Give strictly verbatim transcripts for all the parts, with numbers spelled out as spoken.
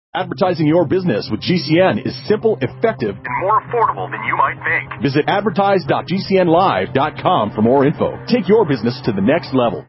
Advertising your business with G C N is simple, effective, and more affordable than you might think. Visit advertise dot g c n live dot com for more info. Take your business to the next level.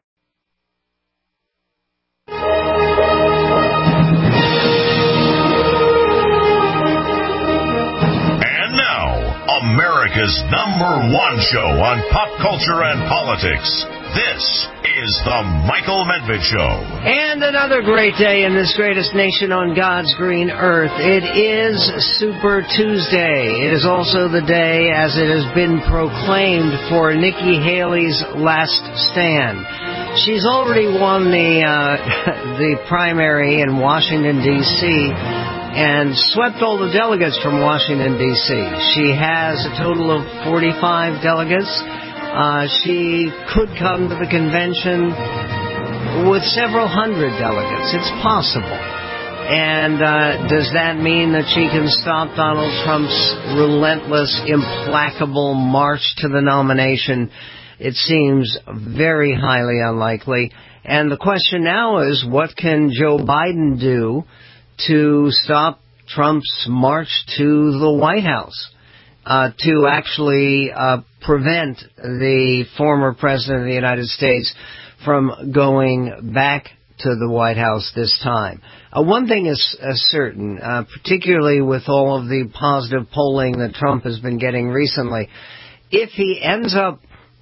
And now, America's number one show on pop culture and politics. This is the Michael Medved Show. And another great day in this greatest nation on God's green earth. It is Super Tuesday. It is also the day, as it has been proclaimed, for Nikki Haley's last stand. She's already won the uh, the primary in Washington, D C, and swept all the delegates from Washington, D C. She has a total of forty-five delegates. Uh, she could come to the convention with several hundred delegates. It's possible. And uh, does that mean that she can stop Donald Trump's relentless, implacable march to the nomination? It seems very highly unlikely. And the question now is, what can Joe Biden do to stop Trump's march to the White House? Uh, to actually uh, prevent the former president of the United States from going back to the White House this time. Uh, one thing is uh, certain, uh, particularly with all of the positive polling that Trump has been getting recently, if he ends up,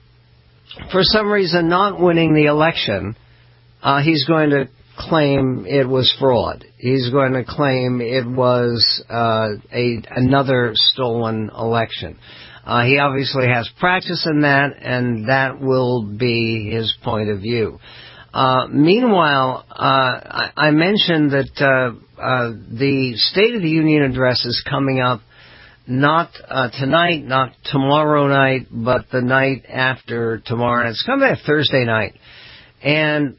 for some reason, not winning the election, uh, he's going to claim it was fraud. He's going to claim it was uh, a another stolen election. Uh, he obviously has practice in that, and that will be his point of view. Uh, meanwhile, uh, I, I mentioned that uh, uh, the State of the Union address is coming up not uh, tonight, not tomorrow night, but the night after tomorrow. And it's coming back Thursday night. And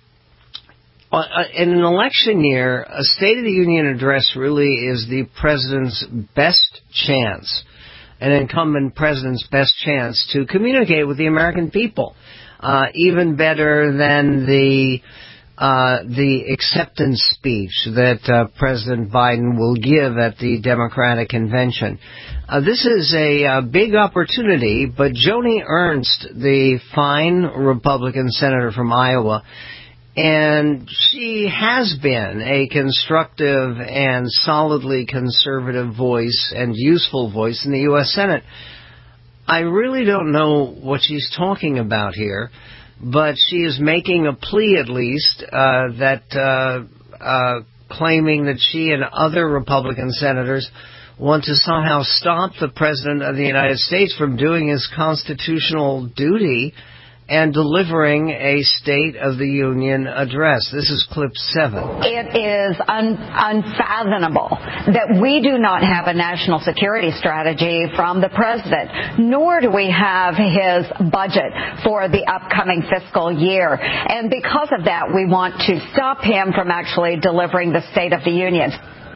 Uh, in an election year, a State of the Union address really is the president's best chance, an incumbent president's best chance to communicate with the American people, uh, even better than the uh, the acceptance speech that uh, President Biden will give at the Democratic convention. Uh, this is a uh, big opportunity, but Joni Ernst, the fine Republican senator from Iowa, and she has been a constructive and solidly conservative voice and useful voice in the U S Senate. I really don't know what she's talking about here, but she is making a plea, at least, uh, that uh, uh, claiming that she and other Republican senators want to somehow stop the President of the United States from doing his constitutional duty and delivering a State of the Union address. This is clip seven. It is un- unfathomable that we do not have a national security strategy from the president, nor do we have his budget for the upcoming fiscal year. And because of that, we want to stop him from actually delivering the State of the Union.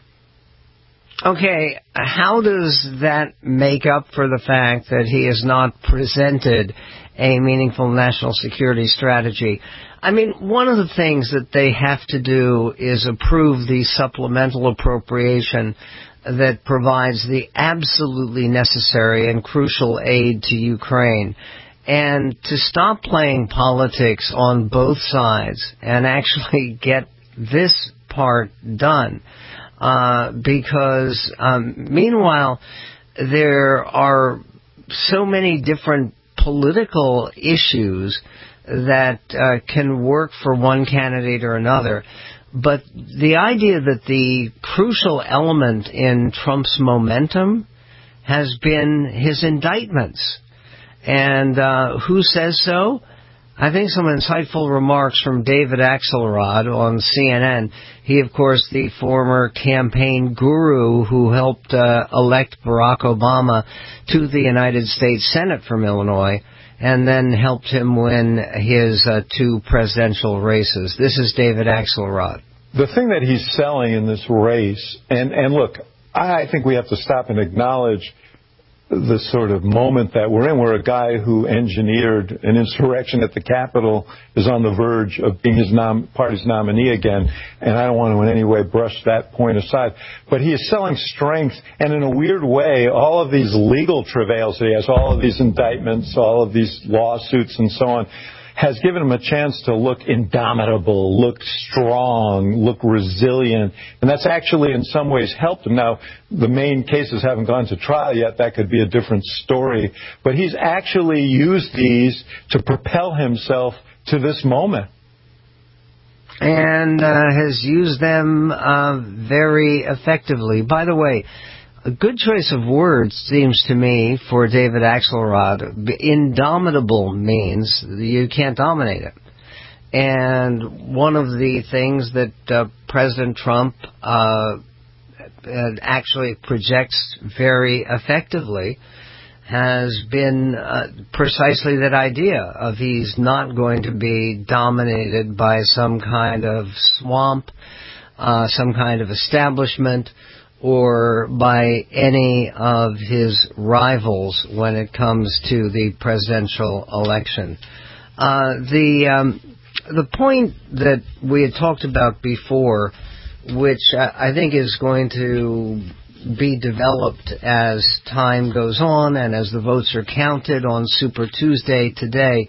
Okay, how does that make up for the fact that he has not presented a meaningful national security strategy? I mean, one of the things that they have to do is approve the supplemental appropriation that provides the absolutely necessary and crucial aid to Ukraine. And to stop playing politics on both sides and actually get this part done. Uh, because, um, meanwhile, there are so many different political issues that uh, can work for one candidate or another. But the idea that the crucial element in Trump's momentum has been his indictments. And uh, who says so? I think some insightful remarks from David Axelrod on C N N. He, of course, the former campaign guru who helped uh, elect Barack Obama to the United States Senate from Illinois, and then helped him win his uh, two presidential races. This is David Axelrod. The thing that he's selling in this race, and, and look, I think we have to stop and acknowledge the sort of moment that we're in, where a guy who engineered an insurrection at the Capitol is on the verge of being his nom- party's nominee again. And I don't want to in any way brush that point aside. But he is selling strength, and in a weird way, all of these legal travails that he has, all of these indictments, all of these lawsuits and so on, has given him a chance to look indomitable, look strong, look resilient. And that's actually in some ways helped him. Now, the main cases haven't gone to trial yet. That could be a different story. But he's actually used these to propel himself to this moment. And uh, has used them uh, very effectively. By the way, a good choice of words, seems to me, for David Axelrod. Indomitable means you can't dominate it. And one of the things that uh, President Trump uh, actually projects very effectively has been uh, precisely that idea of he's not going to be dominated by some kind of swamp, uh, some kind of establishment, or by any of his rivals when it comes to the presidential election. Uh, the um, the point that we had talked about before, which I think is going to be developed as time goes on and as the votes are counted on Super Tuesday today,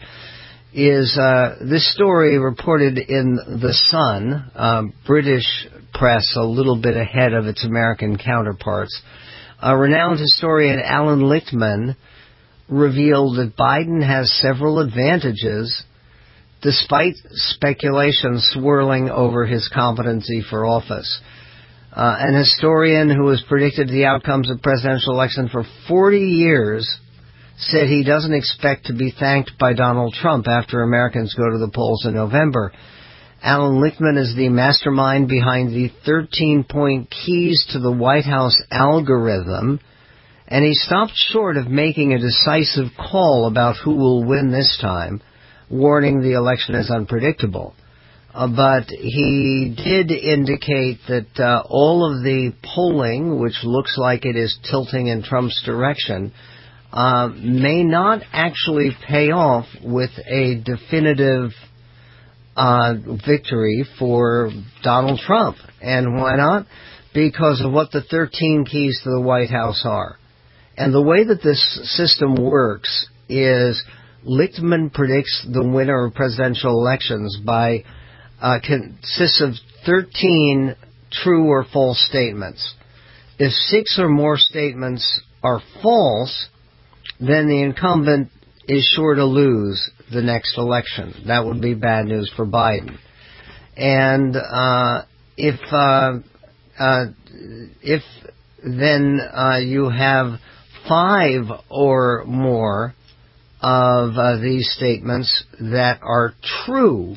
is uh, this story reported in The Sun, uh, British press, a little bit ahead of its American counterparts. A renowned historian, Alan Lichtman, revealed that Biden has several advantages despite speculation swirling over his competency for office. Uh, an historian who has predicted the outcomes of presidential election for forty years said he doesn't expect to be thanked by Donald Trump after Americans go to the polls in November. Alan Lichtman is the mastermind behind the thirteen-point keys to the White House algorithm, and he stopped short of making a decisive call about who will win this time, warning the election is unpredictable. Uh, but he did indicate that uh, all of the polling, which looks like it is tilting in Trump's direction, uh, may not actually pay off with a definitive uh, victory for Donald Trump. And why not? Because of what the thirteen keys to the White House are. And the way that this system works is Lichtman predicts the winner of presidential elections by uh, consists of thirteen true or false statements. If six or more statements are false, then the incumbent is sure to lose the next election. That would be bad news for Biden. And uh, if uh, uh, if then uh, you have five or more of uh, these statements that are true,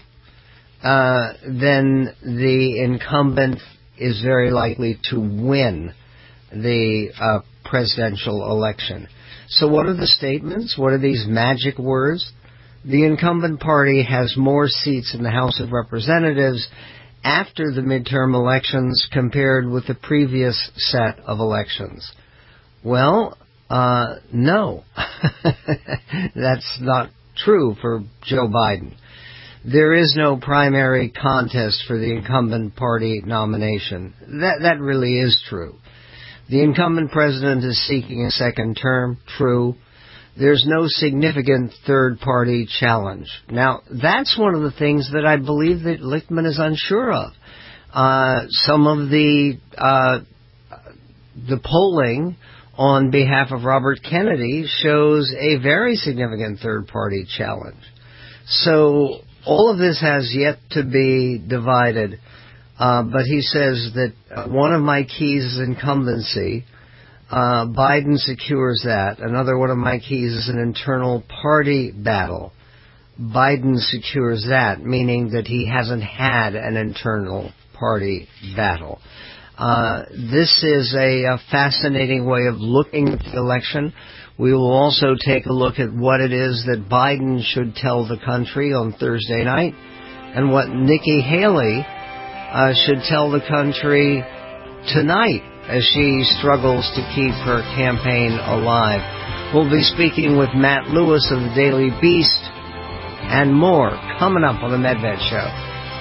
uh, then the incumbent is very likely to win the uh, presidential election. So what are the statements? What are these magic words? The incumbent party has more seats in the House of Representatives after the midterm elections compared with the previous set of elections. Well, uh, no. That's not true for Joe Biden. There is no primary contest for the incumbent party nomination. That that really is true. The incumbent president is seeking a second term. True. There's no significant third-party challenge. Now, that's one of the things that I believe that Lichtman is unsure of. Uh, some of the uh, the polling on behalf of Robert Kennedy shows a very significant third-party challenge. So all of this has yet to be divided. Uh, but he says that uh, one of my keys is incumbency. Uh, Biden secures that. Another one of my keys is an internal party battle. Biden secures that, meaning that he hasn't had an internal party battle. Uh, this is a, a fascinating way of looking at the election. We will also take a look at what it is that Biden should tell the country on Thursday night and what Nikki Haley Uh, should tell the country tonight as she struggles to keep her campaign alive. We'll be speaking with Matt Lewis of the Daily Beast and more coming up on the Medved Show.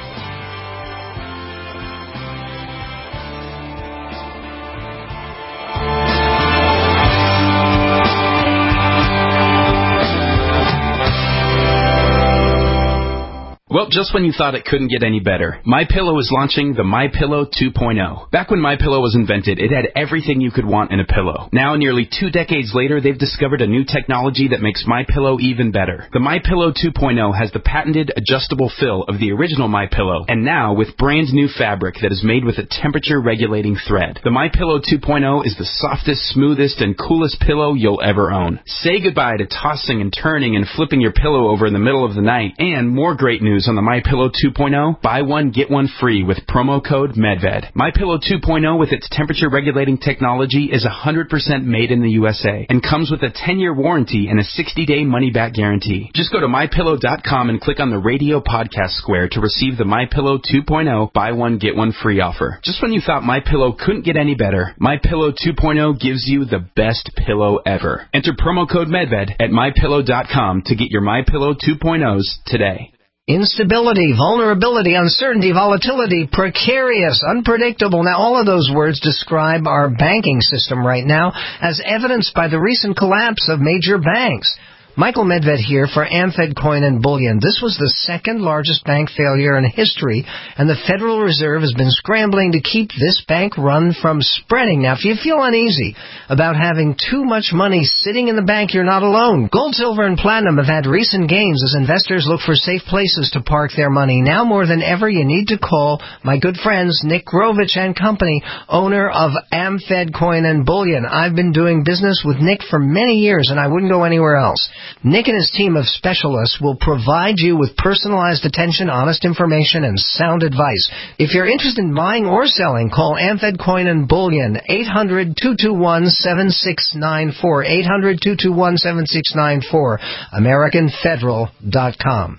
Well, just when you thought it couldn't get any better, MyPillow is launching the MyPillow two point oh. Back when MyPillow was invented, it had everything you could want in a pillow. Now, nearly two decades later, they've discovered a new technology that makes MyPillow even better. The MyPillow two point oh has the patented adjustable fill of the original MyPillow, and now with brand new fabric that is made with a temperature-regulating thread. The MyPillow two point oh is the softest, smoothest, and coolest pillow you'll ever own. Say goodbye to tossing and turning and flipping your pillow over in the middle of the night, and more great news on the MyPillow two point oh, buy one, get one free with promo code MEDVED. MyPillow two point oh with its temperature-regulating technology is one hundred percent made in the U S A and comes with a ten-year warranty and a sixty-day money-back guarantee. Just go to My Pillow dot com and click on the radio podcast square to receive the MyPillow two point oh, buy one, get one free offer. Just when you thought MyPillow couldn't get any better, MyPillow two point oh gives you the best pillow ever. Enter promo code MEDVED at My Pillow dot com to get your MyPillow two point ohs today. Instability, vulnerability, uncertainty, volatility, precarious, unpredictable. Now, all of those words describe our banking system right now, as evidenced by the recent collapse of major banks. Michael Medved here for AmFed Coin and Bullion. This was the second largest bank failure in history, and the Federal Reserve has been scrambling to keep this bank run from spreading. Now, if you feel uneasy about having too much money sitting in the bank, you're not alone. Gold, silver, and platinum have had recent gains as investors look for safe places to park their money. Now more than ever, you need to call my good friends Nick Grovich and Company, owner of AmFed Coin and Bullion. I've been doing business with Nick for many years, and I wouldn't go anywhere else. Nick and his team of specialists will provide you with personalized attention, honest information, and sound advice. If you're interested in buying or selling, call AmFed Coin and Bullion, eight hundred, two two one, seven six nine four, eight hundred, two two one, seven six nine four, American Federal dot com.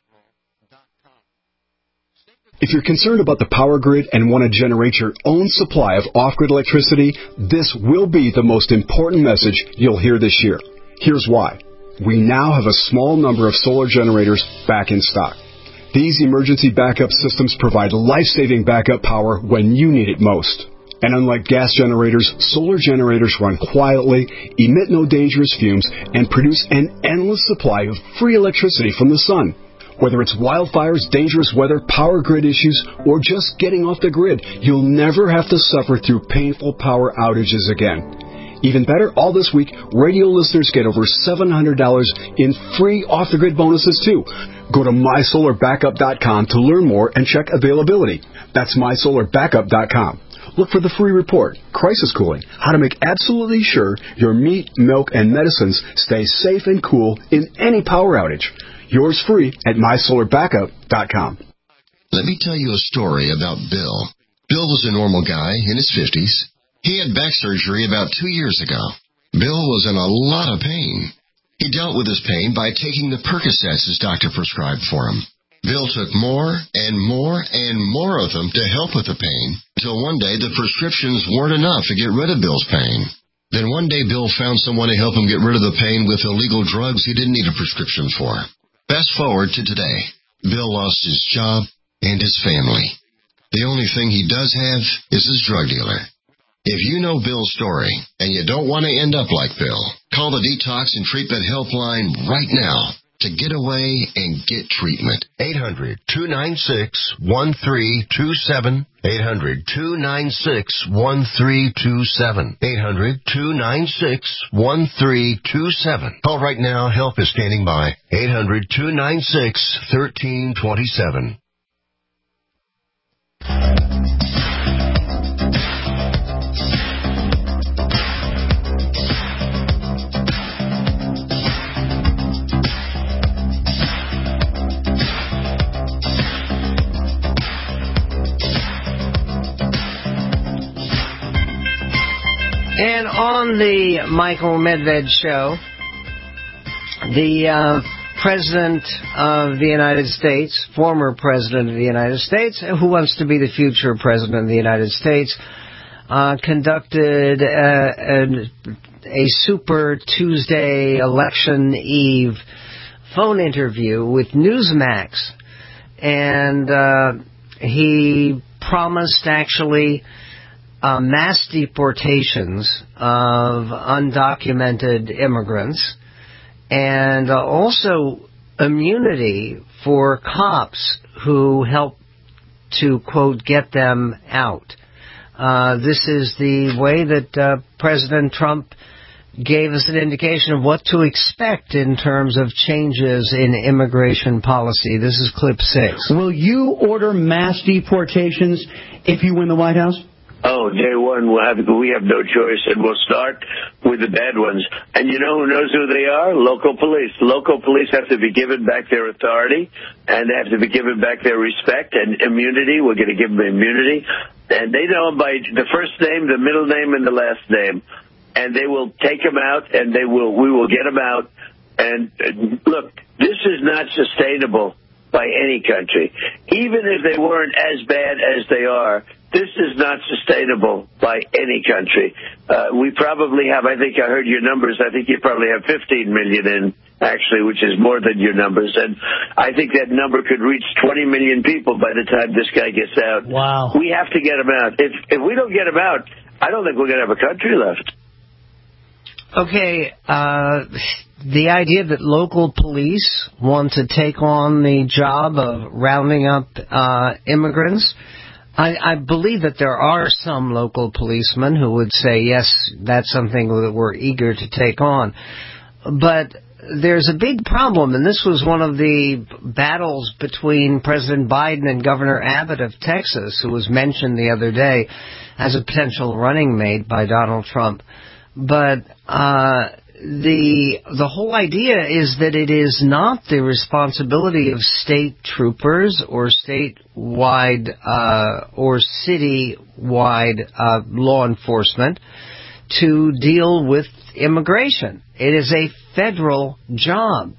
If you're concerned about the power grid and want to generate your own supply of off-grid electricity, this will be the most important message you'll hear this year. Here's why. We now have a small number of solar generators back in stock. These emergency backup systems provide life-saving backup power when you need it most. And unlike gas generators, solar generators run quietly, emit no dangerous fumes, and produce an endless supply of free electricity from the sun. Whether it's wildfires, dangerous weather, power grid issues, or just getting off the grid, you'll never have to suffer through painful power outages again. Even better, all this week, radio listeners get over seven hundred dollars in free off-the-grid bonuses, too. Go to my solar backup dot com to learn more and check availability. That's my solar backup dot com. Look for the free report, Crisis Cooling, how to make absolutely sure your meat, milk, and medicines stay safe and cool in any power outage. Yours free at my solar backup dot com. Let me tell you a story about Bill. Bill was a normal guy in his fifties. He had back surgery about two years ago. Bill was in a lot of pain. He dealt with his pain by taking the Percocets his doctor prescribed for him. Bill took more and more and more of them to help with the pain, until one day the prescriptions weren't enough to get rid of Bill's pain. Then one day Bill found someone to help him get rid of the pain with illegal drugs he didn't need a prescription for. Fast forward to today. Bill lost his job and his family. The only thing he does have is his drug dealer. If you know Bill's story and you don't want to end up like Bill, call the Detox and Treatment Helpline right now to get away and get treatment. eight hundred, two nine six, one three two seven. eight hundred, two nine six, one three two seven. eight hundred, two nine six, one three two seven. Call right now. Help is standing by. eight hundred, two nine six, one three two seven. And on the Michael Medved Show, the uh, President of the United States, former President of the United States, who wants to be the future President of the United States, uh, conducted a, a, a Super Tuesday election eve phone interview with Newsmax. And uh, he promised actually uh, mass deportations of undocumented immigrants and uh, also immunity for cops who help to, quote, get them out. Uh, this is the way that uh, President Trump gave us an indication of what to expect in terms of changes in immigration policy. This is clip six. Will you order mass deportations if you win the White House? Oh, day one, we'll have, we have no choice, and we'll start with the bad ones. And you know who knows who they are? Local police. Local police have to be given back their authority, and they have to be given back their respect and immunity. We're going to give them immunity. And they know them by the first name, the middle name, and the last name. And they will take them out, and they will. we will get them out. And uh, look, this is not sustainable by any country. Even if they weren't as bad as they are, this is not sustainable by any country. Uh, we probably have, I think I heard your numbers, I think you probably have fifteen million in, actually, which is more than your numbers. And I think that number could reach twenty million people by the time this guy gets out. Wow. We have to get him out. If, if we don't get him out, I don't think we're going to have a country left. Okay, uh, the idea that local police want to take on the job of rounding up uh, immigrants, I, I believe that there are some local policemen who would say, yes, that's something that we're eager to take on. But there's a big problem, and this was one of the battles between President Biden and Governor Abbott of Texas, who was mentioned the other day as a potential running mate by Donald Trump. But uh, the the whole idea is that it is not the responsibility of state troopers or statewide uh, or city-wide uh, law enforcement to deal with immigration. It is a federal job.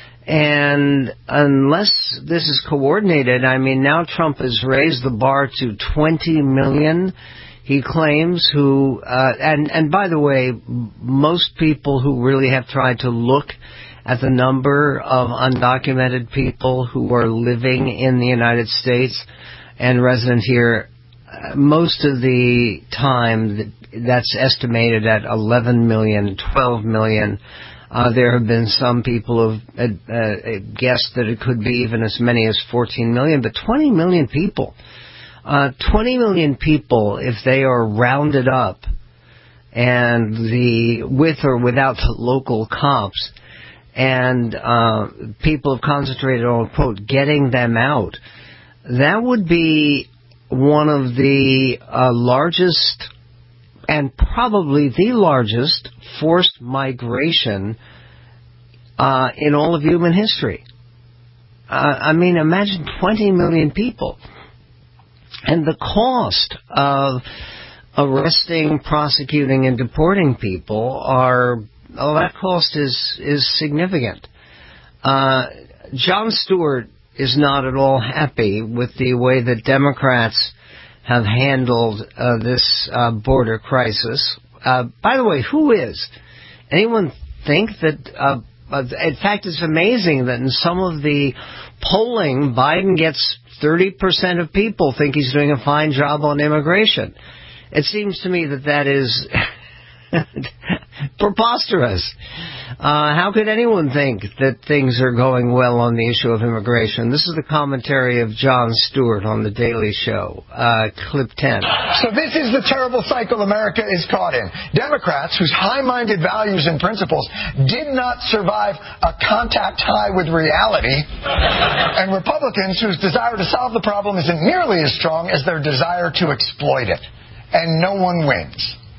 And unless this is coordinated, I mean, now Trump has raised the bar to twenty million. He claims who, uh, and, and by the way, most people who really have tried to look at the number of undocumented people who are living in the United States and resident here, uh, most of the time that's estimated at eleven million, twelve million. Uh, there have been some people who have uh, uh, guessed that it could be even as many as fourteen million, but twenty million people. Uh, twenty million people, if they are rounded up, and the with or without local cops, and uh, people have concentrated on, quote, getting them out, that would be one of the uh, largest and probably the largest forced migration uh, in all of human history. Uh, I mean, imagine twenty million people. And the cost of arresting, prosecuting, and deporting people are, oh, that cost is, is significant. Uh, Jon Stewart is not at all happy with the way that Democrats have handled uh, this uh, border crisis. Uh, by the way, who is? Anyone think that... Uh, in fact, it's amazing that in some of the polling, Biden gets thirty percent of people think he's doing a fine job on immigration. It seems to me that that is preposterous. Uh, how could anyone think that things are going well on the issue of immigration? This is the commentary of Jon Stewart on The Daily Show. Uh, clip ten. So this is the terrible cycle America is caught in. Democrats, whose high-minded values and principles did not survive a contact high with reality, and Republicans, whose desire to solve the problem isn't nearly as strong as their desire to exploit it. And no one wins.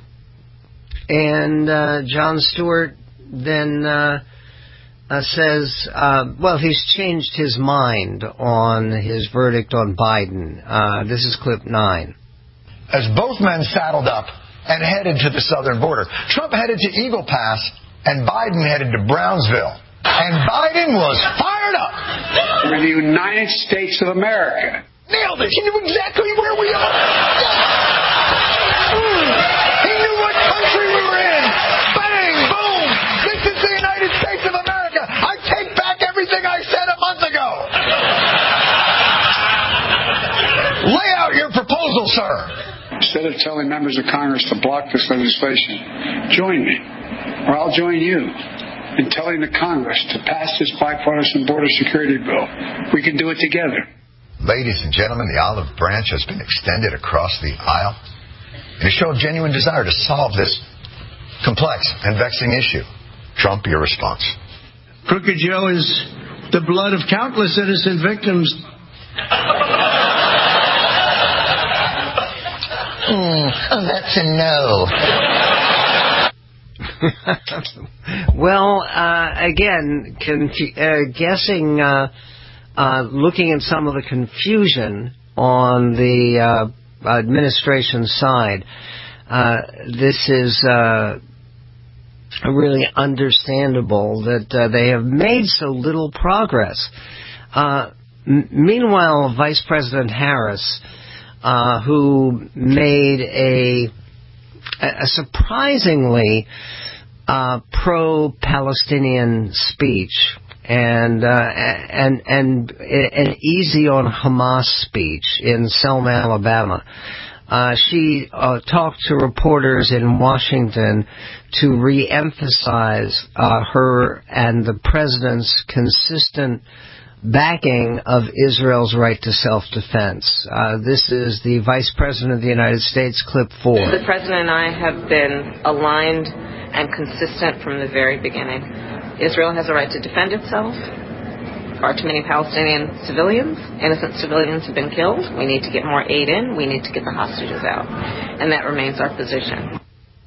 And uh, Jon Stewart then uh, uh, says, uh, well, he's changed his mind on his verdict on Biden. Uh, this is clip nine. As both men saddled up and headed to the southern border, Trump headed to Eagle Pass and Biden headed to Brownsville. And Biden was fired up. We're the United States of America. Nailed it. He knew exactly where we are. together telling members of Congress to block this legislation. Join me, or I'll join you, in telling the Congress to pass this bipartisan border security bill. We can do it together. Ladies and gentlemen, the olive branch has been extended across the aisle in a show of genuine desire to solve this complex and vexing issue. Trump, your response. Crooked Joe is the blood of countless innocent victims. Mm, oh, that's a no. Well, uh, again, confu- uh, guessing, uh, uh, looking at some of the confusion on the uh, administration side, uh, this is uh, really understandable that uh, they have made so little progress. Uh, m- meanwhile, Vice President Harris, uh, who made a, a surprisingly uh, pro-Palestinian speech and uh, and and an easy on Hamas speech in Selma, Alabama. Uh, she uh, talked to reporters in Washington to re-emphasize uh, her and the president's consistent backing of Israel's right to self-defense. Uh, this is the Vice President of the United States, clip four. The President and I have been aligned and consistent from the very beginning. Israel has a right to defend itself. Far too many Palestinian civilians, innocent civilians have been killed. We need to get more aid in. We need to get the hostages out. And that remains our position.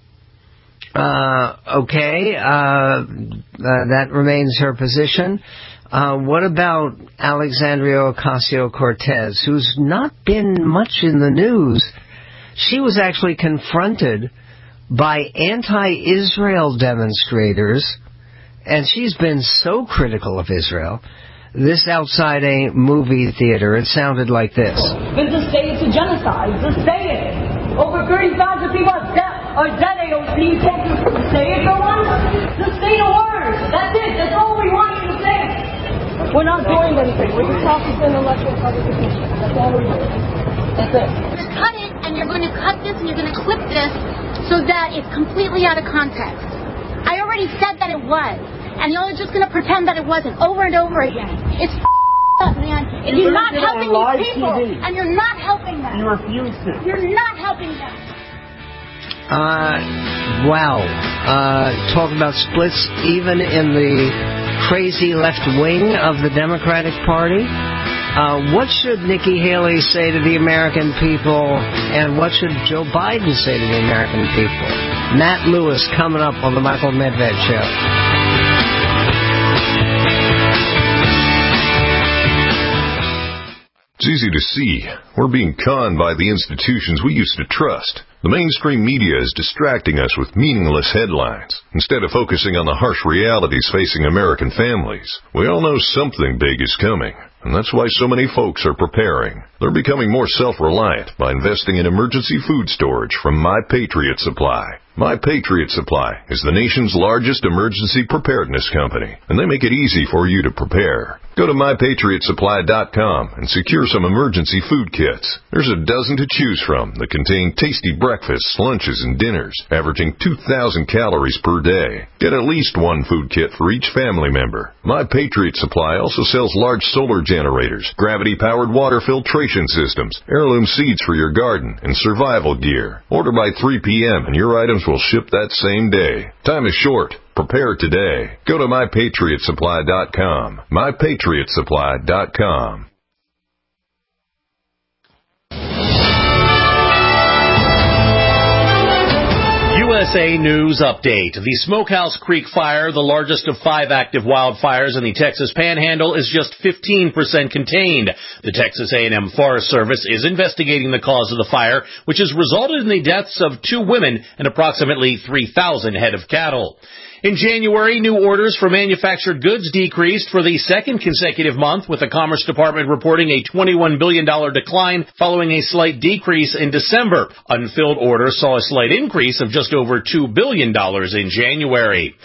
Uh, okay, uh, uh, that remains her position. Uh, what about Alexandria Ocasio-Cortez, who's not been much in the news? She was actually confronted by anti-Israel demonstrators, and she's been so critical of Israel. This outside a movie theater, it sounded like this. But just say it's a genocide. Just say it. Over thirty thousand people are dead. Are dead. A O C. You can't just say it for once. Just say the words. That's it. That's all we want you to say. We're not doing anything. We're just talking to intellectual publication. That's all we're doing. That's it. Just cut it, and you're going to cut this, and you're going to clip this so that it's completely out of context. I already said that it was. And y'all are just going to pretend that it wasn't over and over again. It's up, man. If you're not helping these people, and you're not helping them. You refuse to. You're not helping them. Uh, wow. Uh, talk about splits even in the crazy left wing of the Democratic Party. Uh, what should Nikki Haley say to the American people, and what should Joe Biden say to the American people? Matt Lewis coming up on the Michael Medved Show. It's easy to see. We're being conned by the institutions we used to trust. The mainstream media is distracting us with meaningless headlines, instead of focusing on the harsh realities facing American families. We all know something big is coming, and that's why so many folks are preparing. They're becoming more self-reliant by investing in emergency food storage from My Patriot Supply. My Patriot Supply is the nation's largest emergency preparedness company, and they make it easy for you to prepare. Go to my patriot supply dot com and secure some emergency food kits. There's a dozen to choose from that contain tasty breakfasts, lunches, and dinners, averaging two thousand calories per day. Get at least one food kit for each family member. My Patriot Supply also sells large solar generators, gravity-powered water filtration systems, heirloom seeds for your garden, and survival gear. Order by three p.m. and your items will ship that same day. Time is short. Prepare today. Go to my patriot supply dot com. my patriot supply dot com. U S A News Update. The Smokehouse Creek Fire, the largest of five active wildfires in the Texas Panhandle, is just fifteen percent contained. The Texas A and M Forest Service is investigating the cause of the fire, which has resulted in the deaths of two women and approximately three thousand head of cattle. In January, new orders for manufactured goods decreased for the second consecutive month, with the Commerce Department reporting a twenty-one billion dollars decline following a slight decrease in December. Unfilled orders saw a slight increase of just over two billion dollars in January.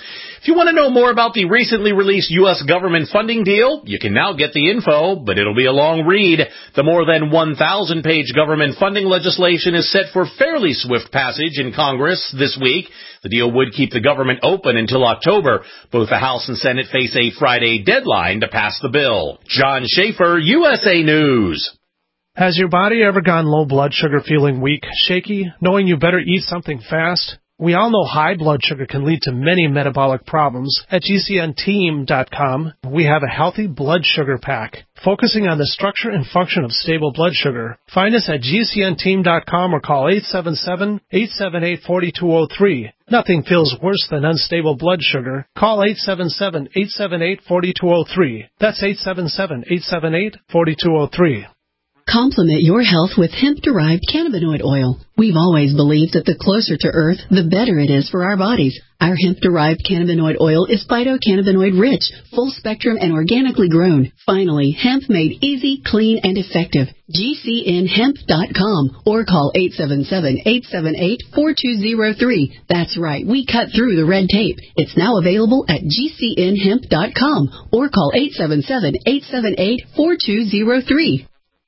If you want to know more about the recently released U S government funding deal, you can now get the info, but it'll be a long read. The more than one thousand page government funding legislation is set for fairly swift passage in Congress this week. The deal would keep the government open until October. Both the House and Senate face a Friday deadline to pass the bill. John Schaefer, U S A News. Has your body ever gone low blood sugar, feeling weak, shaky, knowing you better eat something fast? We all know high blood sugar can lead to many metabolic problems. At G C N team dot com, we have a healthy blood sugar pack, focusing on the structure and function of stable blood sugar. Find us at G C N team dot com or call eight seven seven, eight seven eight, four two zero three. Nothing feels worse than unstable blood sugar. Call eight seven seven, eight seven eight, four two zero three. That's eight seven seven, eight seven eight, four two zero three. Complement your health with hemp-derived cannabinoid oil. We've always believed that the closer to Earth, the better it is for our bodies. Our hemp-derived cannabinoid oil is phytocannabinoid-rich, full-spectrum, and organically grown. Finally, hemp made easy, clean, and effective. G C N hemp dot com or call eight seven seven, eight seven eight, four two zero three. That's right, we cut through the red tape. It's now available at G C N hemp dot com or call eight seven seven, eight seven eight, four two zero three.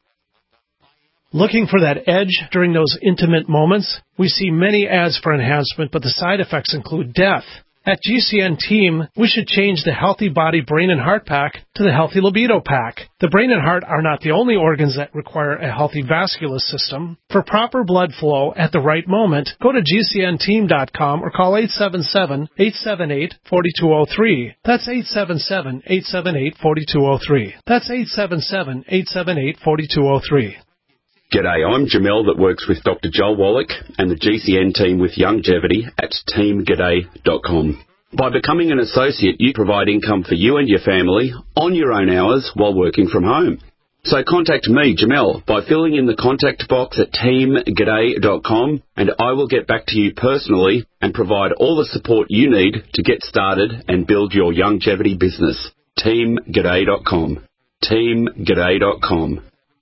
Looking for that edge during those intimate moments? We see many ads for enhancement, but the side effects include death. At G C N Team, we should change the Healthy Body Brain and Heart Pack to the Healthy Libido Pack. The brain and heart are not the only organs that require a healthy vascular system. For proper blood flow at the right moment, go to G C N team dot com or call eight seven seven, eight seven eight, four two zero three. That's eight seven seven, eight seven eight, four two zero three. That's eight seven seven, eight seven eight, four two zero three. G'day, I'm Jamel that works with Doctor Joel Wallach and the G C N team with Longevity at team g'day dot com. By becoming an associate, you provide income for you and your family on your own hours while working from home. So contact me, Jamel, by filling in the contact box at team g'day dot com, and I will get back to you personally and provide all the support you need to get started and build your longevity business. team g'day dot com. team g'day dot com.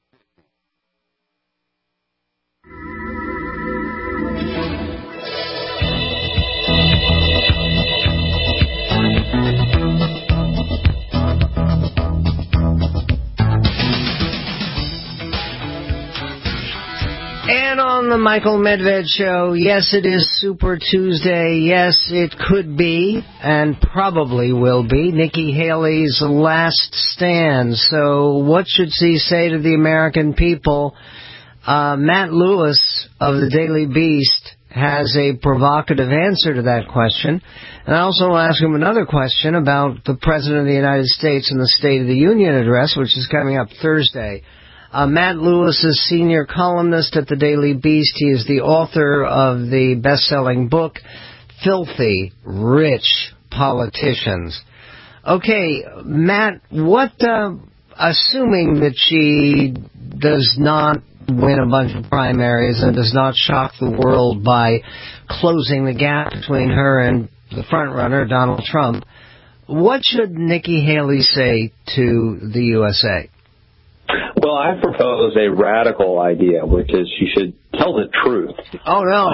And on the Michael Medved Show, yes, it is Super Tuesday. Yes, it could be, and probably will be, Nikki Haley's last stand. So what should she say to the American people? Uh, Matt Lewis of the Daily Beast has a provocative answer to that question. And I also will ask him another question about the President of the United States and the State of the Union address, which is coming up Thursday. Uh, Matt Lewis is senior columnist at the Daily Beast. He is the author of the best-selling book, Filthy Rich Politicians. Okay, Matt, what, uh, assuming that she does not win a bunch of primaries and does not shock the world by closing the gap between her and the front-runner, Donald Trump, what should Nikki Haley say to the U S A? Well, I propose a radical idea, which is she should tell the truth. Oh, no.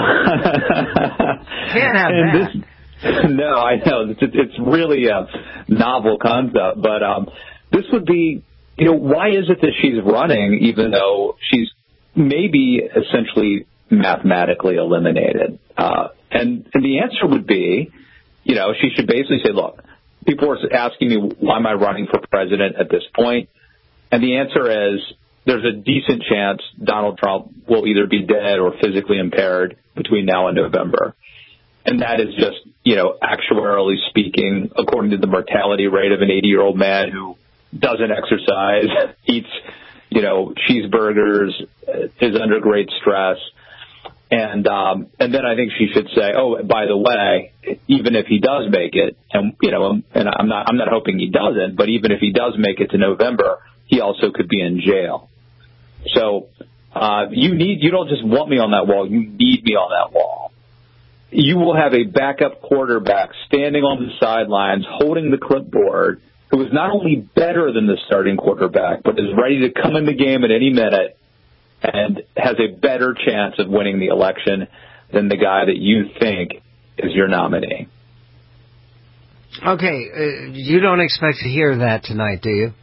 Can't have and that. This, no, I know. It's, it's really a novel concept. But um, this would be, you know, why is it that she's running even though she's maybe essentially mathematically eliminated? Uh, and, and the answer would be, you know, she should basically say, look, people are asking me, why am I running for president at this point? And the answer is there's a decent chance Donald Trump will either be dead or physically impaired between now and November. And that is just, you know, actuarially speaking, according to the mortality rate of an eighty-year-old man who doesn't exercise, eats, you know, cheeseburgers, is under great stress. And um, and then I think she should say, oh, by the way, even if he does make it, and, you know, and I'm not I'm not hoping he doesn't, but even if he does make it to November, he also could be in jail. So uh, you need you don't just want me on that wall. You need me on that wall. You will have a backup quarterback standing on the sidelines holding the clipboard who is not only better than the starting quarterback, but is ready to come in the game at any minute and has a better chance of winning the election than the guy that you think is your nominee. Okay, uh, you don't expect to hear that tonight, do you?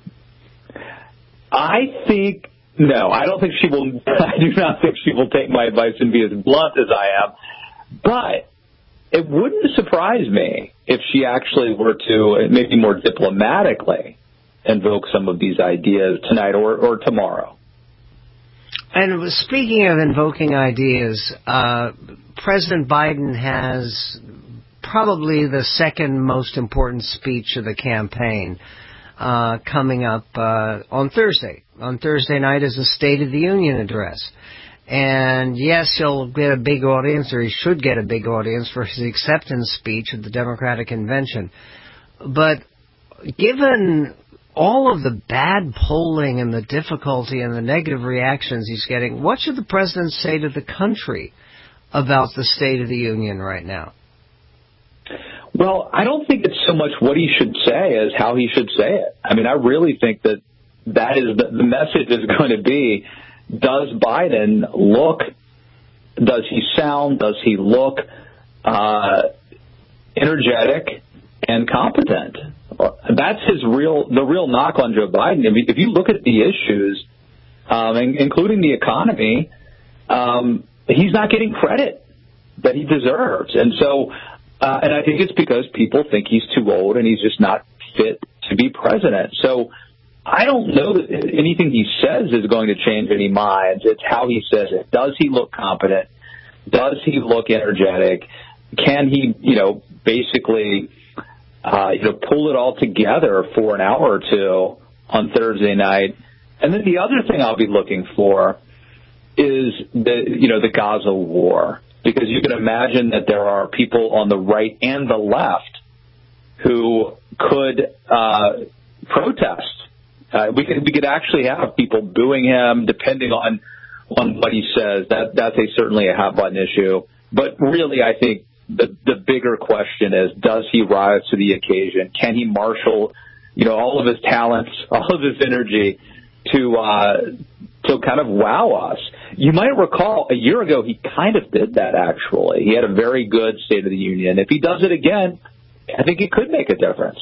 I think, no, I don't think she will, I do not think she will take my advice and be as blunt as I am. But it wouldn't surprise me if she actually were to, maybe more diplomatically, invoke some of these ideas tonight or, or tomorrow. And speaking of invoking ideas, uh, President Biden has probably the second most important speech of the campaign uh, coming up uh, on Thursday. On Thursday night is the State of the Union address. And yes, he'll get a big audience, or he should get a big audience for his acceptance speech at the Democratic Convention. But given all of the bad polling and the difficulty and the negative reactions he's getting, what should the president say to the country about the State of the Union right now? Well, I don't think it's so much what he should say as how he should say it. I mean, I really think that that is the, the message is going to be, does Biden look, does he sound, does he look uh, energetic and competent? That's his real, the real knock on Joe Biden. I mean, if you look at the issues, um, including the economy, um, he's not getting credit that he deserves. And so, uh, and I think it's because people think he's too old and he's just not fit to be president. So I don't know that anything he says is going to change any minds. It's how he says it. Does he look competent? Does he look energetic? Can he, you know, basically, uh, you know, pull it all together for an hour or two on Thursday night? And then the other thing I'll be looking for is the, you know, the Gaza war, because you can imagine that there are people on the right and the left who could uh, protest. Uh, we could we could actually have people booing him, depending on on what he says. That that's a certainly a hot button issue. But really, I think the the bigger question is: does he rise to the occasion? Can he marshal, you know, all of his talents, all of his energy to uh, to kind of wow us? You might recall a year ago he kind of did that. Actually, he had a very good State of the Union. If he does it again, I think it could make a difference.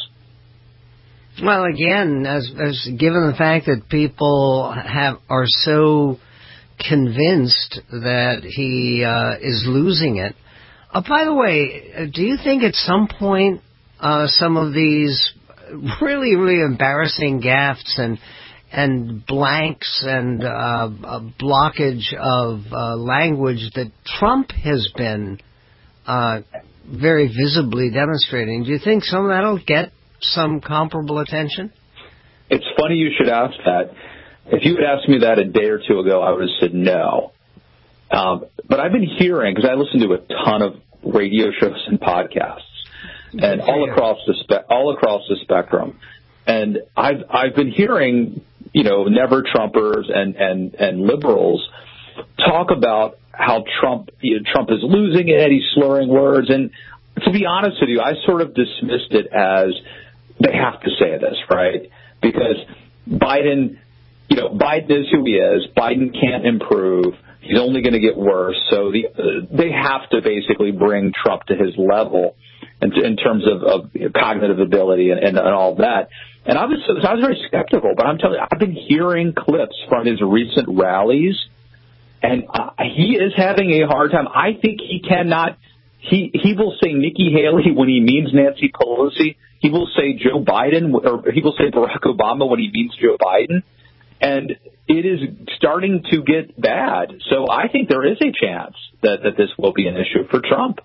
Well, again, as, as given the fact that people have are so convinced that he uh, is losing it. Uh, by the way, do you think at some point uh, some of these really, really embarrassing gaffes and and blanks and uh, a blockage of uh, language that Trump has been uh, very visibly demonstrating, do you think some of that will get some comparable attention? It's funny you should ask that. If you had asked me that a day or two ago, I would have said no. Um, but I've been hearing, because I listen to a ton of radio shows and podcasts, and all across the spe- all across the spectrum, and I've I've been hearing, you know, never Trumpers and and and liberals talk about how Trump you know, Trump is losing it, he's slurring words, and to be honest with you, I sort of dismissed it as they have to say this, right? Because Biden, you know, Biden is who he is. Biden can't improve. He's only going to get worse. So the, uh, they have to basically bring Trump to his level in, in terms of, of cognitive ability and, and, and all that. And I was, I was very skeptical, but I'm telling you, I've been hearing clips from his recent rallies, and uh, he is having a hard time. I think he cannot. He he will say Nikki Haley when he means Nancy Pelosi. He will say Joe Biden, or he will say Barack Obama when he means Joe Biden. And it is starting to get bad. So I think there is a chance that, that this will be an issue for Trump.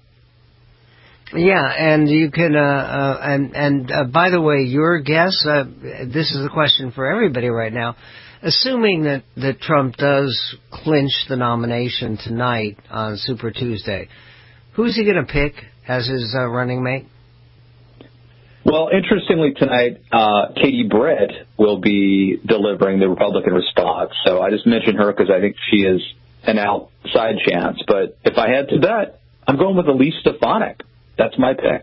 Yeah, and you can, uh, uh, and and uh, by the way, your guess, uh, this is a question for everybody right now. Assuming that, that Trump does clinch the nomination tonight on Super Tuesday, who's he going to pick as his uh, running mate? Well, interestingly, tonight, uh, Katie Britt will be delivering the Republican response. So I just mentioned her because I think she is an outside chance. But if I had to bet, I'm going with Elise Stefanik. That's my pick.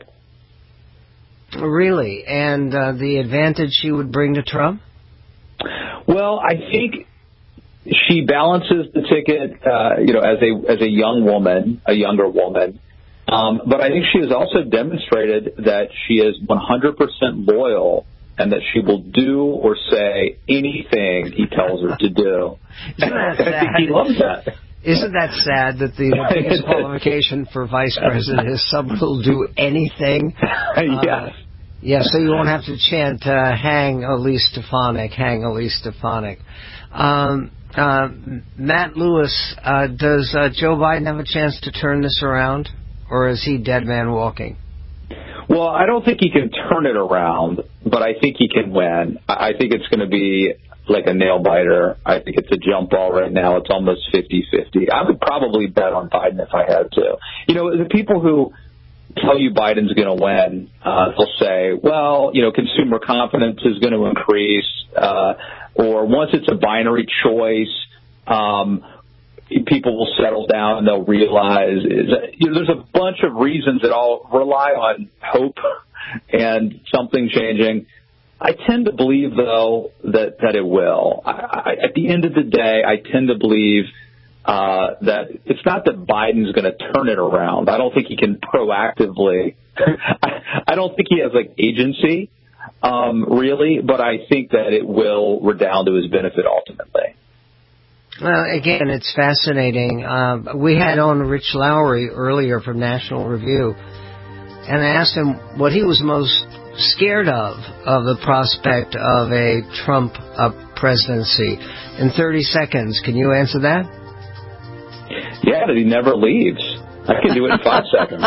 Really? And uh, the advantage she would bring to Trump? Well, I think she balances the ticket, uh, you know, as a as a young woman, a younger woman. Um, but I think she has also demonstrated that she is one hundred percent loyal and that she will do or say anything he tells her to do. Isn't that sad? I think he loves that. Isn't that sad that the biggest qualification for vice president is someone who'll do anything? Yes. Uh, yeah, so you won't have to chant, uh, hang Elise Stefanik, hang Elise Stefanik. Um, uh, Matt Lewis, uh, does uh, Joe Biden have a chance to turn this around, or is he dead man walking? Well, I don't think he can turn it around, but I think he can win. I think it's going to be like a nail biter. I think it's a jump ball right now. It's almost fifty-fifty. I would probably bet on Biden if I had to. You know, the people who tell you Biden's going to win, uh, they'll say, well, you know, consumer confidence is going to increase, uh, or once it's a binary choice, um, people will settle down and they'll realize is that, you know, there's a bunch of reasons that all rely on hope and something changing. I tend to believe, though, that, that it will. I, I, at the end of the day, I tend to believe uh, that it's not that Biden's going to turn it around. I don't think he can proactively. I, I don't think he has, like, agency, um, really, but I think that it will redound to his benefit ultimately. Well, again, it's fascinating. Um, we had on Rich Lowry earlier from National Review, and I asked him what he was most scared of, of the prospect of a Trump uh, presidency. In thirty seconds, can you answer that? Yeah, that he never leaves. I can do it in five seconds.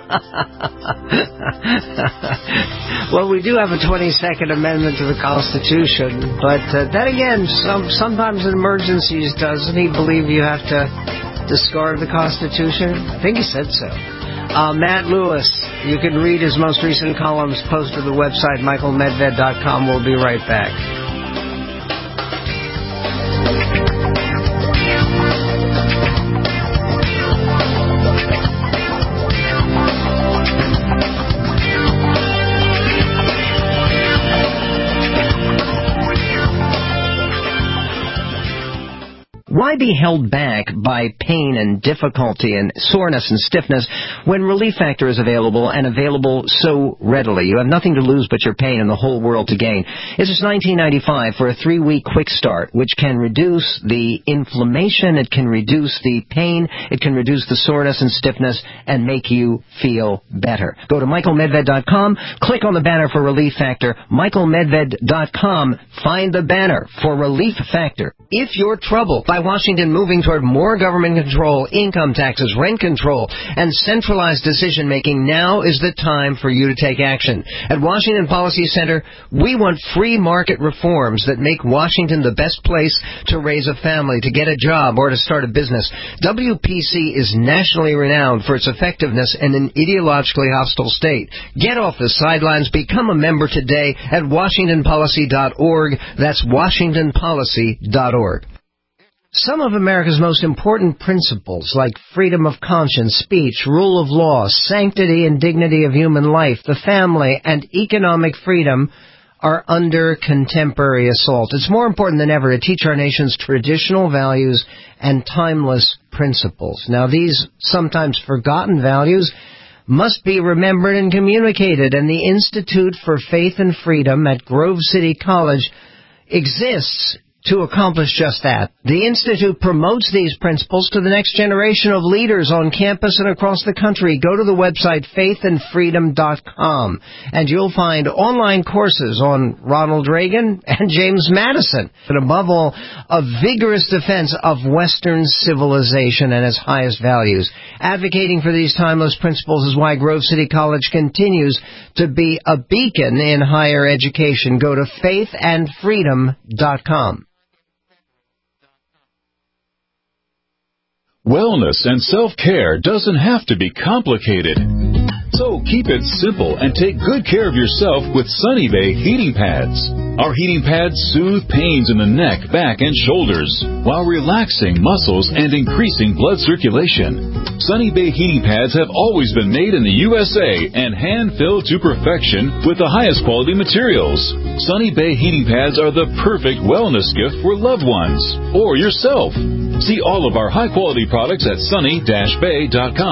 Well, we do have a twenty-second amendment to the Constitution, but uh, then again, some, sometimes in emergencies, doesn't he believe you have to discard the Constitution? I think he said so. Uh, Matt Lewis, you can read his most recent columns posted to the website michael medved dot com. We'll be right back. Why be held back by pain and difficulty and soreness and stiffness when Relief Factor is available and available so readily? You have nothing to lose but your pain and the whole world to gain. It's just nineteen ninety-five for a three-week quick start, which can reduce the inflammation, it can reduce the pain, it can reduce the soreness and stiffness, and make you feel better. Go to michael medved dot com, click on the banner for Relief Factor, michael medved dot com, find the banner for Relief Factor. If you're troubled by Washington moving toward more government control, income taxes, rent control, and centralized decision-making, now is the time for you to take action. At Washington Policy Center, we want free market reforms that make Washington the best place to raise a family, to get a job, or to start a business. W P C is nationally renowned for its effectiveness in an ideologically hostile state. Get off the sidelines. Become a member today at washington policy dot org. That's washington policy dot org. Some of America's most important principles, like freedom of conscience, speech, rule of law, sanctity and dignity of human life, the family, and economic freedom, are under contemporary assault. It's more important than ever to teach our nation's traditional values and timeless principles. Now, these sometimes forgotten values must be remembered and communicated, and the Institute for Faith and Freedom at Grove City College exists to accomplish just that. The Institute promotes these principles to the next generation of leaders on campus and across the country. Go to the website faith and freedom dot com, and you'll find online courses on Ronald Reagan and James Madison, and above all, a vigorous defense of Western civilization and its highest values. Advocating for these timeless principles is why Grove City College continues to be a beacon in higher education. Go to faith and freedom dot com. Wellness and self-care doesn't have to be complicated. So keep it simple and take good care of yourself with Sunny Bay heating pads. Our heating pads soothe pains in the neck, back, and shoulders while relaxing muscles and increasing blood circulation. Sunny Bay heating pads have always been made in the U S A and hand-filled to perfection with the highest quality materials. Sunny Bay heating pads are the perfect wellness gift for loved ones or yourself. See all of our high-quality products at sunny dash bay dot com.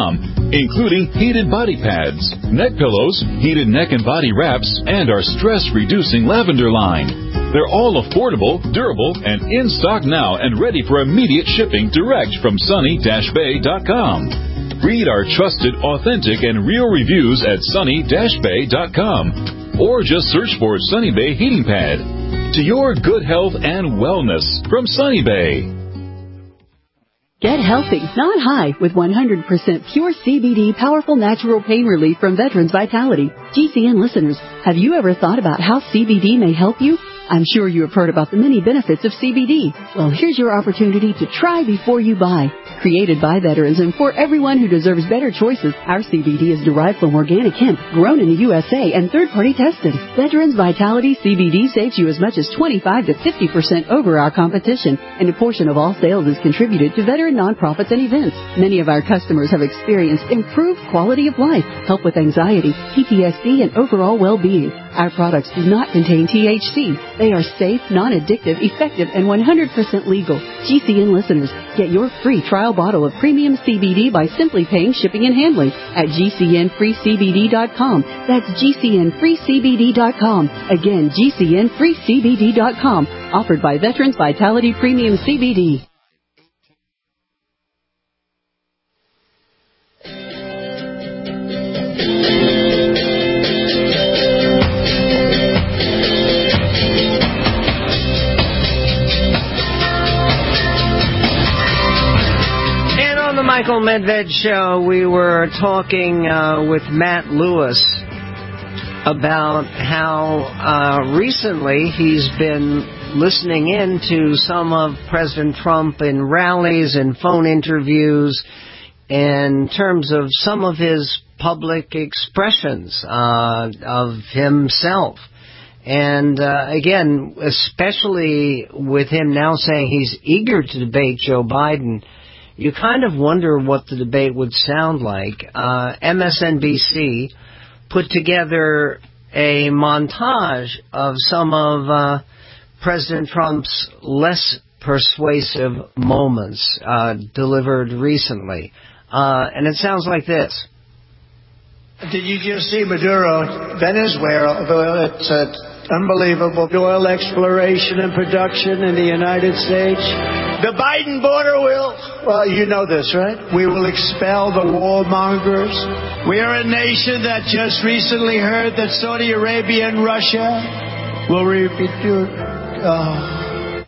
including heated body pads, neck pillows, heated neck and body wraps, and our stress-reducing lavender line. They're all affordable, durable, and in stock now and ready for immediate shipping direct from sunny dash bay dot com. Read our trusted, authentic, and real reviews at sunny dash bay dot com or just search for Sunny Bay Heating Pad. To your good health and wellness from Sunny Bay. Get healthy, not high, with one hundred percent pure C B D powerful natural pain relief from Veterans Vitality. G C N listeners, have you ever thought about how C B D may help you? I'm sure you have heard about the many benefits of C B D. Well, here's your opportunity to try before you buy. Created by veterans and for everyone who deserves better choices, our C B D is derived from organic hemp, grown in the U S A, and third-party tested. Veterans Vitality C B D saves you as much as twenty-five to fifty percent over our competition, and a portion of all sales is contributed to veteran nonprofits and events. Many of our customers have experienced improved quality of life, help with anxiety, P T S D, and overall well-being. Our products do not contain T H C. They are safe, non-addictive, effective, and one hundred percent legal. G C N listeners, get your free trial bottle of premium C B D by simply paying shipping and handling at G C N free C B D dot com. That's G C N free C B D dot com. Again, G C N free C B D dot com. Offered by Veterans Vitality Premium C B D. Michael Medved Show, we were talking uh, with Matt Lewis about how uh, recently he's been listening in to some of President Trump in rallies and phone interviews in terms of some of his public expressions uh, of himself. And uh, again, especially with him now saying he's eager to debate Joe Biden, you kind of wonder what the debate would sound like. Uh, M S N B C put together a montage of some of uh, President Trump's less persuasive moments uh, delivered recently. Uh, and it sounds like this. Did you just see Maduro, Venezuela? It's uh, unbelievable. Oil exploration and production in the United States. The Biden border will, well, you know this, right? We will expel the warmongers. We are a nation that just recently heard that Saudi Arabia and Russia will repeat your... Uh...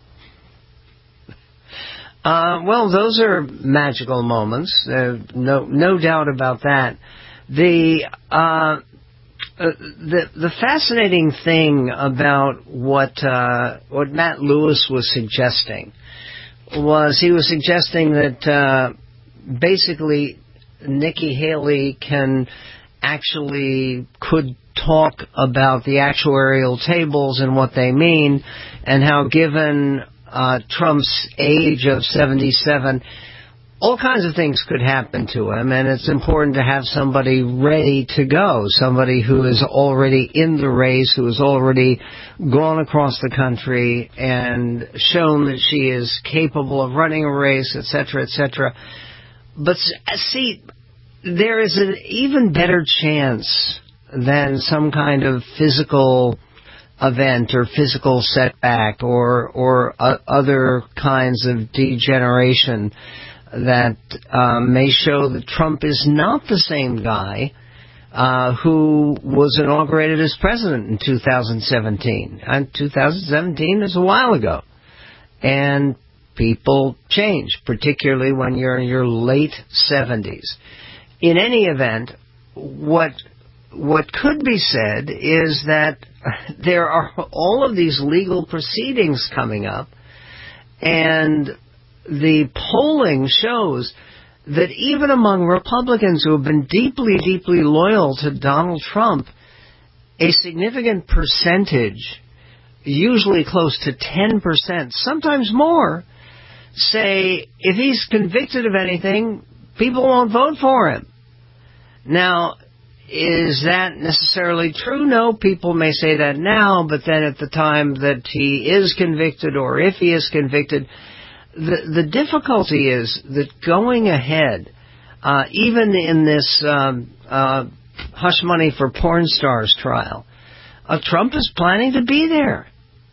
Uh, well, those are magical moments. Uh, no, no doubt about that. The... Uh, Uh, the the fascinating thing about what uh, what Matt Lewis was suggesting was he was suggesting that uh, basically Nikki Haley can actually could talk about the actuarial tables and what they mean, and how given uh, Trump's age of seventy-seven, all kinds of things could happen to him, and it's important to have somebody ready to go, somebody who is already in the race, who has already gone across the country and shown that she is capable of running a race, et cetera, et cetera. But see, there is an even better chance than some kind of physical event or physical setback or, or uh, other kinds of degeneration that uh, may show that Trump is not the same guy uh, who was inaugurated as president in two thousand seventeen. And two thousand seventeen is a while ago. And people change, particularly when you're in your late seventies. In any event, what what could be said is that there are all of these legal proceedings coming up, and the polling shows that even among Republicans who have been deeply, deeply loyal to Donald Trump, a significant percentage, usually close to ten percent, sometimes more, say if he's convicted of anything, people won't vote for him. Now, is that necessarily true? No, people may say that now, but then at the time that he is convicted, or if he is convicted, The, the difficulty is that going ahead, Uh, even in this um, uh, hush money for porn stars trial, uh, Trump is planning to be there.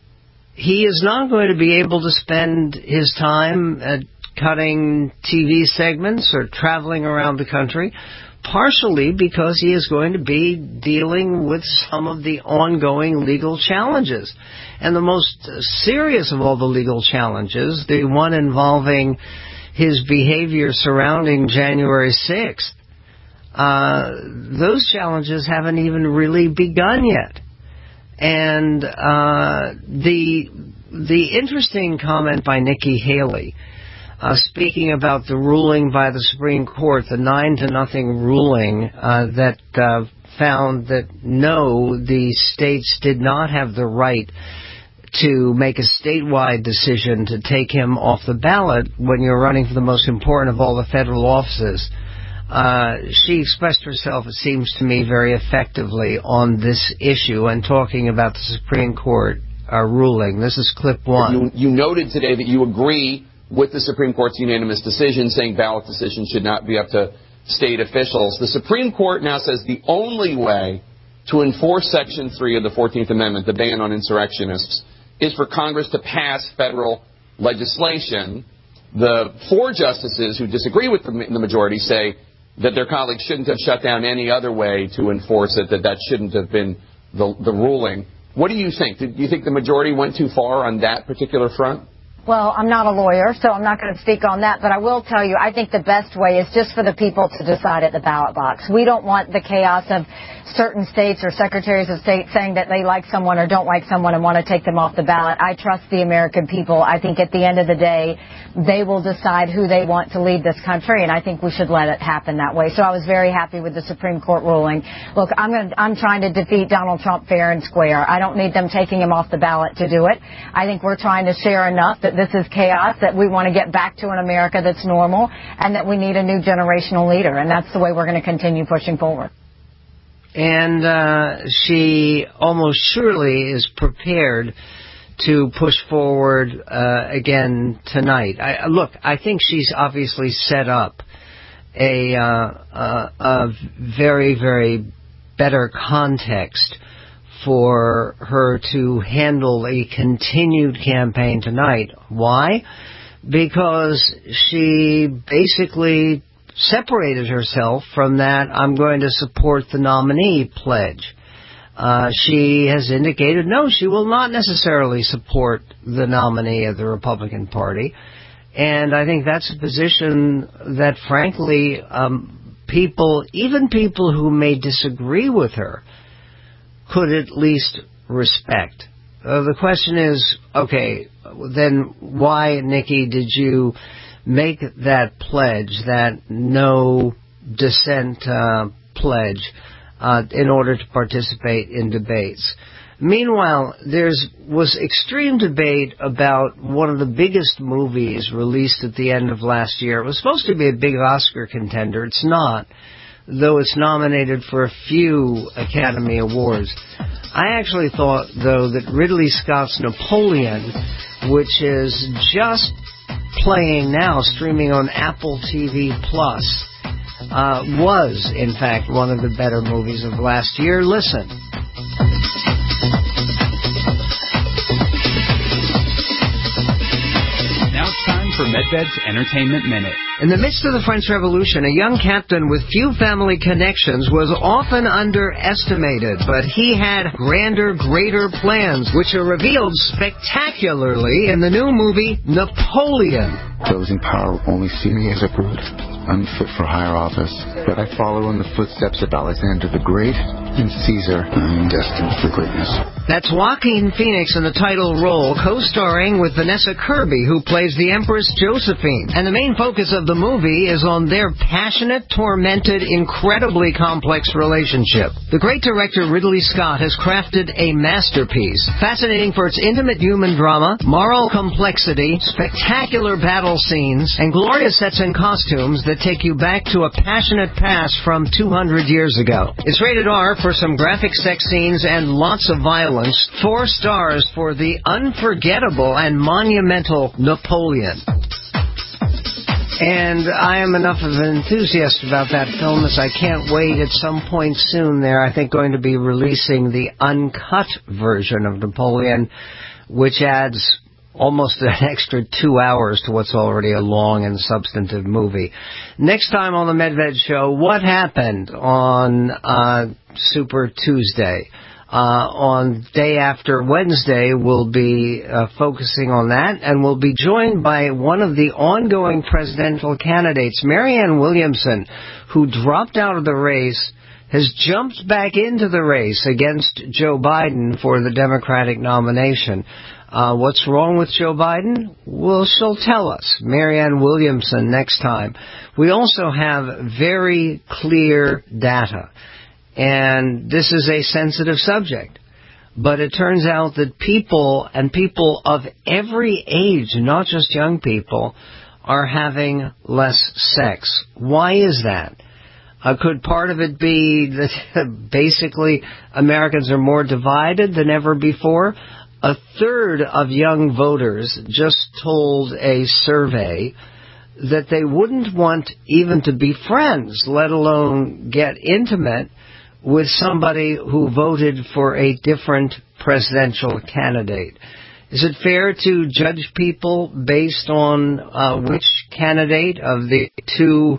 He is not going to be able to spend his time uh, cutting T V segments or traveling around the country, partially because he is going to be dealing with some of the ongoing legal challenges. And the most serious of all the legal challenges, the one involving his behavior surrounding January sixth, uh, those challenges haven't even really begun yet. And uh, the the interesting comment by Nikki Haley, uh, speaking about the ruling by the Supreme Court, the nine to nothing ruling uh, that uh, found that no, the states did not have the right to make a statewide decision to take him off the ballot when you're running for the most important of all the federal offices. Uh, she expressed herself, it seems to me, very effectively on this issue and talking about the Supreme Court uh, ruling. This is clip one. You, you noted today that you agree with the Supreme Court's unanimous decision saying ballot decisions should not be up to state officials. The Supreme Court now says the only way to enforce Section three of the fourteenth Amendment, the ban on insurrectionists, is for Congress to pass federal legislation. The four justices who disagree with the, the majority say that their colleagues shouldn't have shut down any other way to enforce it, that that shouldn't have been the, the ruling. What do you think? Do you think the majority went too far on that particular front? Well, I'm not a lawyer, so I'm not going to speak on that, but I will tell you, I think the best way is just for the people to decide at the ballot box. We don't want the chaos of certain states or secretaries of state saying that they like someone or don't like someone and want to take them off the ballot. I trust the American people. I think at the end of the day, they will decide who they want to lead this country, and I think we should let it happen that way. So I was very happy with the Supreme Court ruling. Look, I'm going to, I'm trying to defeat Donald Trump fair and square. I don't need them taking him off the ballot to do it. I think we're trying to share enough that this is chaos, that we want to get back to an America that's normal, and that we need a new generational leader, and that's the way we're going to continue pushing forward. And uh, she almost surely is prepared to push forward uh, again tonight. I, look, I think she's obviously set up a, uh, uh, a very, very better context for her to handle a continued campaign tonight. Why? Because she basically separated herself from that I'm going to support the nominee pledge. Uh, she has indicated, no, she will not necessarily support the nominee of the Republican Party. And I think that's a position that, frankly, um, people, even people who may disagree with her, could at least respect. Uh, the question is, okay, then why, Nikki, did you make that pledge, that no dissent uh, pledge, uh, in order to participate in debates? Meanwhile, there was extreme debate about one of the biggest movies released at the end of last year. It was supposed to be a big Oscar contender. It's not, though it's nominated for a few Academy Awards. I actually thought, though, that Ridley Scott's Napoleon, which is just playing now, streaming on Apple T V Plus, uh, was, in fact, one of the better movies of last year. Listen. Now it's time for Medved's Entertainment Minute. In the midst of the French Revolution, a young captain with few family connections was often underestimated, but he had grander, greater plans, which are revealed spectacularly in the new movie Napoleon. Those in power only see me as a brute, unfit for higher office, but I follow in the footsteps of Alexander the Great and Caesar. I'm destined for greatness. That's Joaquin Phoenix in the title role, co-starring with Vanessa Kirby, who plays the Empress Josephine. And the main focus of the movie is on their passionate, tormented, incredibly complex relationship. The great director Ridley Scott has crafted a masterpiece, fascinating for its intimate human drama, moral complexity, spectacular battle scenes, and glorious sets and costumes that take you back to a passionate past from two hundred years ago. It's rated R for some graphic sex scenes and lots of violence. Four stars for the unforgettable and monumental Napoleon. And I am enough of an enthusiast about that film as I can't wait at some point soon. They're, I think, going to be releasing the uncut version of Napoleon, which adds almost an extra two hours to what's already a long and substantive movie. Next time on the Medved Show, what happened on uh, Super Tuesday? Uh, on day after Wednesday, we'll be uh, focusing on that, and we'll be joined by one of the ongoing presidential candidates, Marianne Williamson, who dropped out of the race, has jumped back into the race against Joe Biden for the Democratic nomination. Uh, what's wrong with Joe Biden? Well, she'll tell us. Marianne Williamson next time. We also have very clear data. And this is a sensitive subject. But it turns out that people, and people of every age, not just young people, are having less sex. Why is that? Uh, could part of it be that basically Americans are more divided than ever before? A third of young voters just told a survey that they wouldn't want even to be friends, let alone get intimate, with somebody who voted for a different presidential candidate. Is it fair to judge people based on uh, which candidate of the two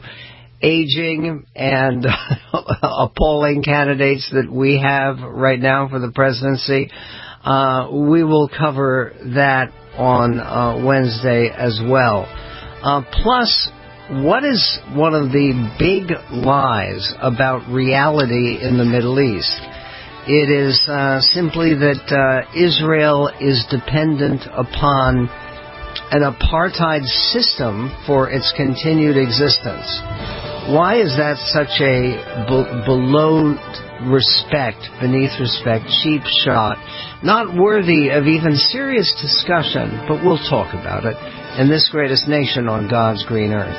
aging and appalling candidates that we have right now for the presidency? Uh, we will cover that on uh, Wednesday as well. Uh, plus, what is one of the big lies about reality in the Middle East? It is uh, simply that uh, Israel is dependent upon an apartheid system for its continued existence. Why is that such a be- below respect, beneath respect, cheap shot, not worthy of even serious discussion? But we'll talk about it in this greatest nation on God's green earth.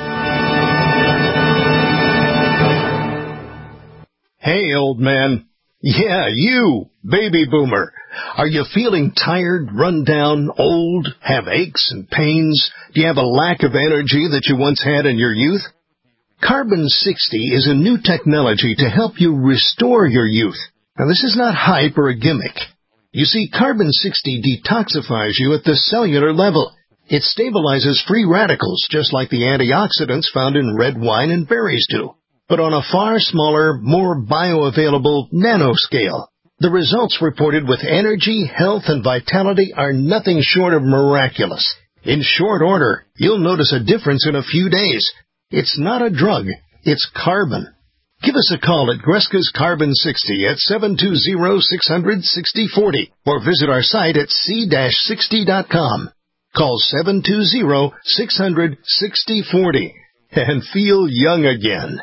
Hey, old man. Yeah, you, baby boomer. Are you feeling tired, run down, old, have aches and pains? Do you have a lack of energy that you once had in your youth? Carbon sixty is a new technology to help you restore your youth. Now, this is not hype or a gimmick. You see, Carbon sixty detoxifies you at the cellular level. It stabilizes free radicals, just like the antioxidants found in red wine and berries do, but on a far smaller, more bioavailable nanoscale. The results reported with energy, health, and vitality are nothing short of miraculous. In short order, you'll notice a difference in a few days. It's not a drug, it's carbon. Give us a call at Greska's Carbon sixty at seven two zero, six hundred, sixty forty or visit our site at c sixty dot com. Call seven two zero, six hundred, sixty forty and feel young again.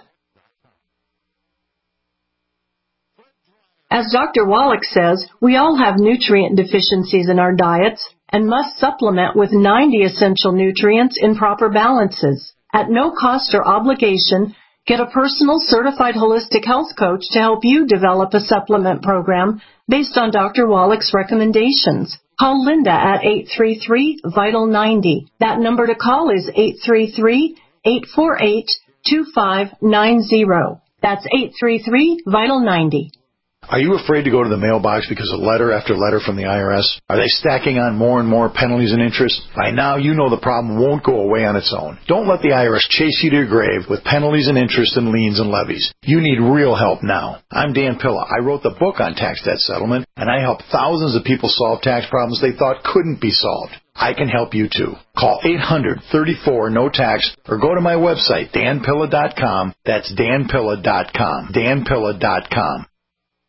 As Doctor Wallach says, we all have nutrient deficiencies in our diets and must supplement with ninety essential nutrients in proper balances. At no cost or obligation, get a personal certified holistic health coach to help you develop a supplement program based on Doctor Wallach's recommendations. Call Linda at eight three three, vital ninety. That number to call is eight three three, eight four eight, two five nine zero. That's eight three three, vital ninety. Are you afraid to go to the mailbox because of letter after letter from the I R S? Are they stacking on more and more penalties and interest? By now, you know the problem won't go away on its own. Don't let the I R S chase you to your grave with penalties and interest and liens and levies. You need real help now. I'm Dan Pilla. I wrote the book on tax debt settlement, and I help thousands of people solve tax problems they thought couldn't be solved. I can help you too. Call eight hundred, thirty-four, no tax or go to my website, dan pilla dot com. That's dan pilla dot com. dan pilla dot com.